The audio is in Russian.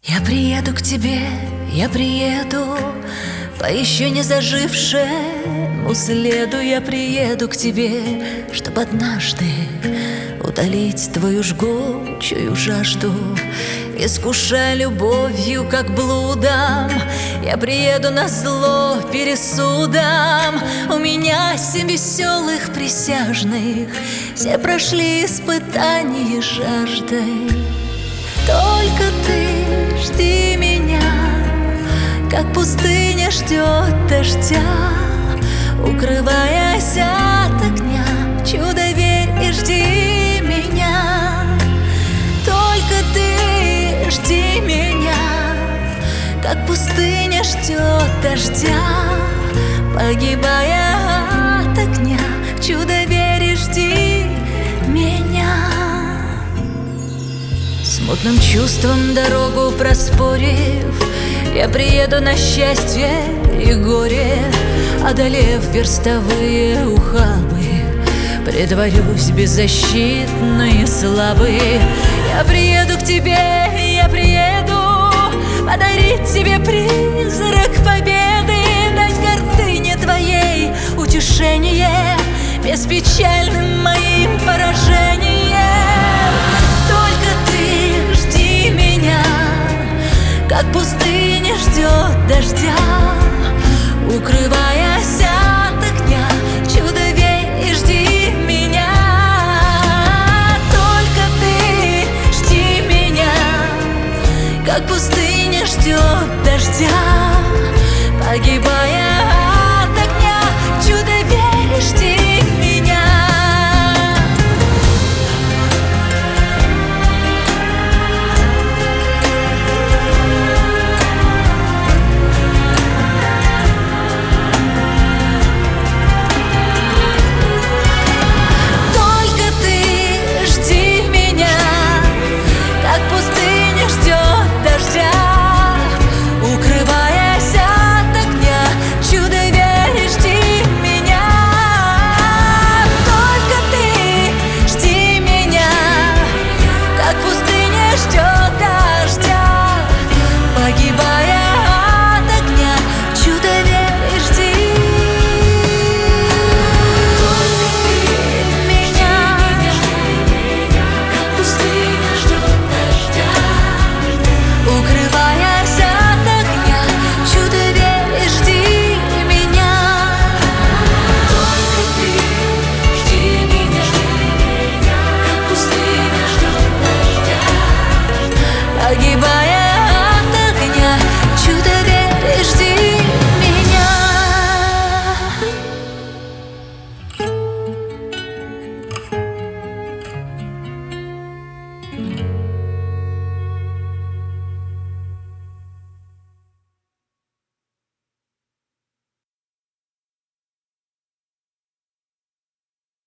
Я приеду к тебе, я приеду по еще не зажившему следу. Я приеду к тебе, чтоб однажды утолить твою жгучую жажду. Искушая любовью, как блудом, я приеду назло пересудам. У меня 7 веселых присяжных, все прошли испытания жаждой. Только ты жди меня, как пустыня ждет дождя. Укрываясь от огня, чудо верь и жди меня. Только ты жди меня, как пустыня ждет дождя. Погибая от огня, чудо верь и жди меня. Смутным чувством дорогу проспорив, я приеду на счастье и горе. Одолев верстовые ухабы, притворюсь беззащитной и слабой. Я приеду к тебе, я приеду подарить тебе призрак победы, дать гордыне твоей утешение беспечальным моим поражением. Только ты жди меня, как пустыня ждет дождя. Укрываясь от огня, чудо верь и жди меня. Только ты жди меня, как пустыня ждет дождя. Погибая от огня, чудо верь и жди